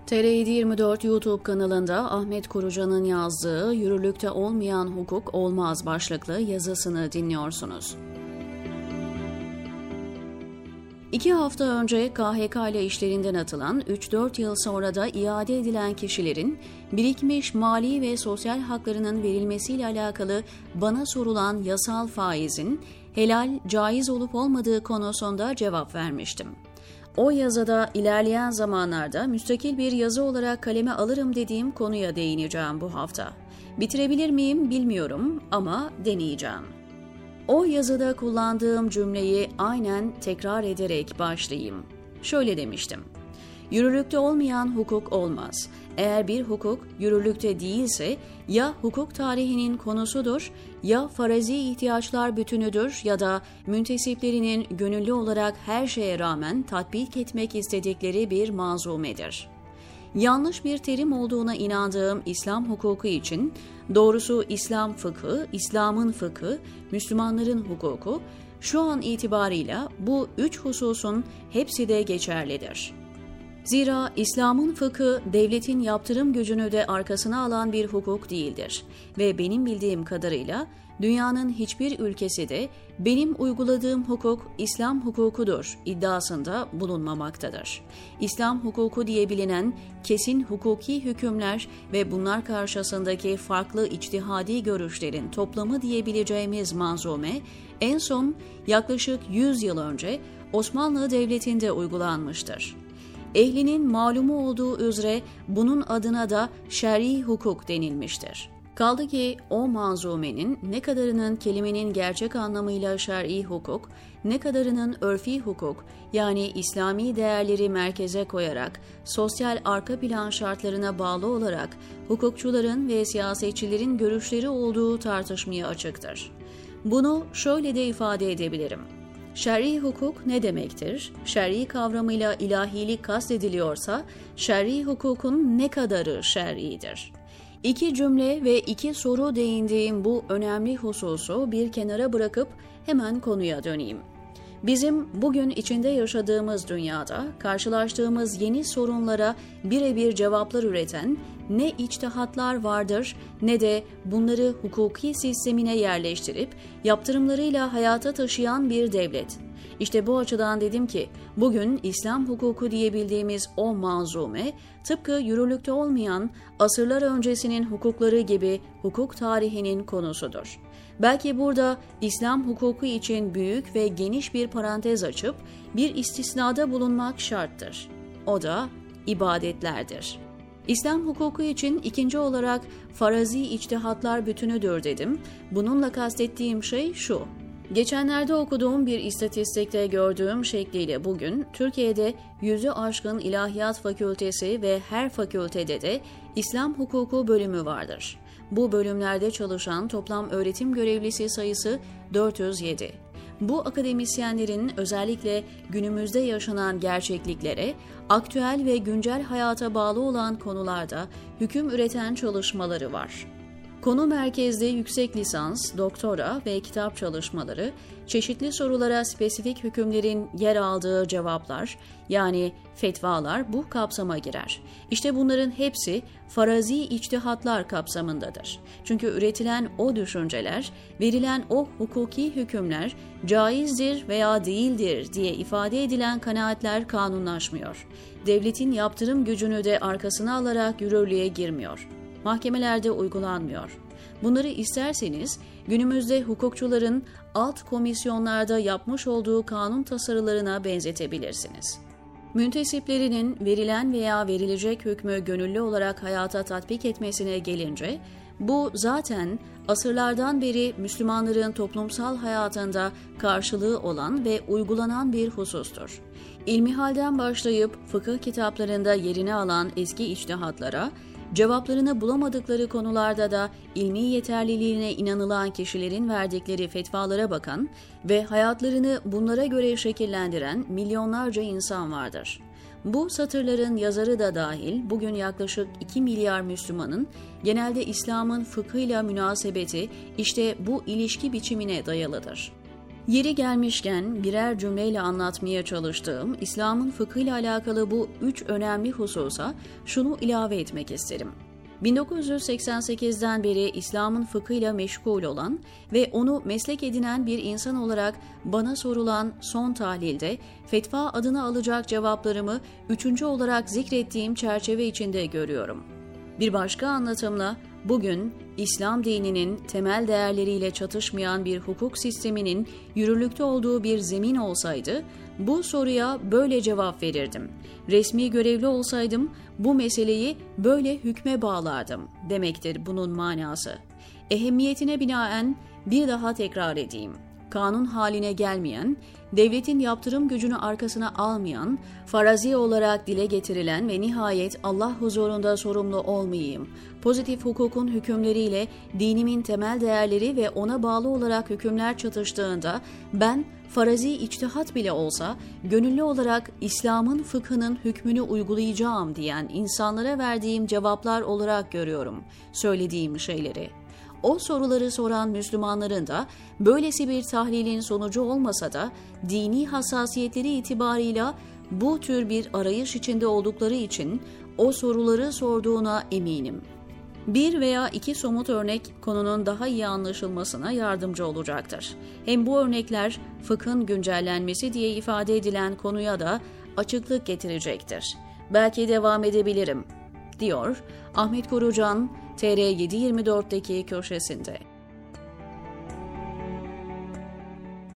TR724 YouTube kanalında Ahmet Kurucan'ın yazdığı "Yürürlükte olmayan hukuk olmaz" başlıklı yazısını dinliyorsunuz. 2 hafta önce KHK ile işlerinden atılan, 3-4 yıl sonra da iade edilen kişilerin birikmiş mali ve sosyal haklarının verilmesiyle alakalı bana sorulan yasal faizin helal, caiz olup olmadığı konusunda cevap vermiştim. O yazıda ilerleyen zamanlarda müstakil bir yazı olarak kaleme alırım dediğim konuya değineceğim bu hafta. Bitirebilir miyim bilmiyorum ama deneyeceğim. O yazıda kullandığım cümleyi aynen tekrar ederek başlayayım. Şöyle demiştim: Yürürlükte olmayan hukuk olmaz. Eğer bir hukuk yürürlükte değilse ya hukuk tarihinin konusudur, ya farazi ihtiyaçlar bütünüdür ya da müntesiplerinin gönüllü olarak her şeye rağmen tatbik etmek istedikleri bir manzumedir. Yanlış bir terim olduğuna inandığım İslam hukuku için, doğrusu İslam fıkhı, İslam'ın fıkhı, Müslümanların hukuku, şu an itibarıyla bu 3 hususun hepsi de geçerlidir. Zira İslam'ın fıkhı devletin yaptırım gücünü de arkasına alan bir hukuk değildir ve benim bildiğim kadarıyla dünyanın hiçbir ülkesi de benim uyguladığım hukuk İslam hukukudur iddiasında bulunmamaktadır. İslam hukuku diye bilinen kesin hukuki hükümler ve bunlar karşısındaki farklı içtihadi görüşlerin toplamı diyebileceğimiz manzume en son yaklaşık 100 yıl önce Osmanlı Devleti'nde uygulanmıştır. Ehlinin malumu olduğu üzere bunun adına da şer'i hukuk denilmiştir. Kaldı ki o manzumenin ne kadarının kelimenin gerçek anlamıyla şer'i hukuk, ne kadarının örfi hukuk yani İslami değerleri merkeze koyarak sosyal arka plan şartlarına bağlı olarak hukukçuların ve siyasetçilerin görüşleri olduğu tartışmaya açıktır. Bunu şöyle de ifade edebilirim. Şer'i hukuk ne demektir? Şer'i kavramıyla ilahilik kastediliyorsa, şer'i hukukun ne kadarı şer'idir? 2 cümle ve 2 soru değindiğim bu önemli hususu bir kenara bırakıp hemen konuya döneyim. Bizim bugün içinde yaşadığımız dünyada karşılaştığımız yeni sorunlara birebir cevaplar üreten ne içtihatlar vardır ne de bunları hukuki sistemine yerleştirip yaptırımlarıyla hayata taşıyan bir devlet. İşte bu açıdan dedim ki bugün İslam hukuku diyebildiğimiz o manzume tıpkı yürürlükte olmayan asırlar öncesinin hukukları gibi hukuk tarihinin konusudur. Belki burada İslam hukuku için büyük ve geniş bir parantez açıp bir istisnada bulunmak şarttır. O da ibadetlerdir. İslam hukuku için ikinci olarak farazi içtihatlar bütünüdür dedim. Bununla kastettiğim şey şu: Geçenlerde okuduğum bir istatistikte gördüğüm şekliyle bugün Türkiye'de 100'ü aşkın ilahiyat fakültesi ve her fakültede de İslam hukuku bölümü vardır. Bu bölümlerde çalışan toplam öğretim görevlisi sayısı 407. Bu akademisyenlerin özellikle günümüzde yaşanan gerçekliklere, aktüel ve güncel hayata bağlı olan konularda hüküm üreten çalışmaları var. Konu merkezli yüksek lisans, doktora ve kitap çalışmaları, çeşitli sorulara spesifik hükümlerin yer aldığı cevaplar, yani fetvalar bu kapsama girer. İşte bunların hepsi farazi içtihatlar kapsamındadır. Çünkü üretilen o düşünceler, verilen o hukuki hükümler caizdir veya değildir diye ifade edilen kanaatler kanunlaşmıyor. Devletin yaptırım gücünü de arkasına alarak yürürlüğe girmiyor. Mahkemelerde uygulanmıyor. Bunları isterseniz günümüzde hukukçuların alt komisyonlarda yapmış olduğu kanun tasarılarına benzetebilirsiniz. Müntesiplerinin verilen veya verilecek hükmü gönüllü olarak hayata tatbik etmesine gelince, bu zaten asırlardan beri Müslümanların toplumsal hayatında karşılığı olan ve uygulanan bir husustur. İlmihalden başlayıp fıkıh kitaplarında yerini alan eski içtihatlara, cevaplarını bulamadıkları konularda da ilmi yeterliliğine inanılan kişilerin verdikleri fetvalara bakan ve hayatlarını bunlara göre şekillendiren milyonlarca insan vardır. Bu satırların yazarı da dahil bugün yaklaşık 2 milyar Müslümanın genelde İslam'ın fıkhıyla münasebeti işte bu ilişki biçimine dayalıdır. Yeri gelmişken birer cümleyle anlatmaya çalıştığım İslam'ın fıkhıyla alakalı bu 3 önemli hususa şunu ilave etmek isterim. 1988'den beri İslam'ın fıkhıyla meşgul olan ve onu meslek edinen bir insan olarak bana sorulan son tahlilde fetva adına alacak cevaplarımı 3. olarak zikrettiğim çerçeve içinde görüyorum. Bir başka anlatımla bugün İslam dininin temel değerleriyle çatışmayan bir hukuk sisteminin yürürlükte olduğu bir zemin olsaydı, bu soruya böyle cevap verirdim. Resmi görevli olsaydım bu meseleyi böyle hükme bağlardım demektir bunun manası. Ehemmiyetine binaen bir daha tekrar edeyim. Kanun haline gelmeyen, devletin yaptırım gücünü arkasına almayan, farazi olarak dile getirilen ve nihayet Allah huzurunda sorumlu olmayayım, pozitif hukukun hükümleriyle dinimin temel değerleri ve ona bağlı olarak hükümler çatıştığında ben farazi içtihat bile olsa gönüllü olarak İslam'ın fıkhının hükmünü uygulayacağım diyen insanlara verdiğim cevaplar olarak görüyorum söylediğim şeyleri. O soruları soran Müslümanların da böylesi bir tahlilin sonucu olmasa da dini hassasiyetleri itibarıyla bu tür bir arayış içinde oldukları için o soruları sorduğuna eminim. Bir veya iki somut örnek konunun daha iyi anlaşılmasına yardımcı olacaktır. Hem bu örnekler fıkhın güncellenmesi diye ifade edilen konuya da açıklık getirecektir. Belki devam edebilirim, diyor Ahmet Korucan, TR724'deki köşesinde.